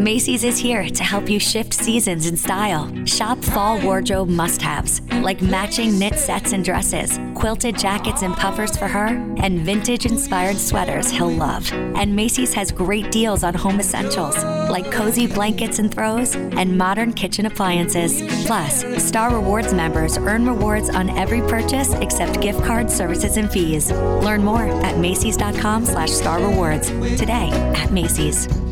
Macy's is here to help you shift seasons in style. Shop fall wardrobe must-haves like matching knit sets and dresses, quilted jackets and puffers for her, and vintage-inspired sweaters he'll love. And Macy's has great deals on home essentials like cozy blankets and throws and modern kitchen appliances. Plus, Star Rewards members earn rewards on every purchase except gift cards, services, and fees. Learn more at Macys.com/Star Rewards. Today at Macy's.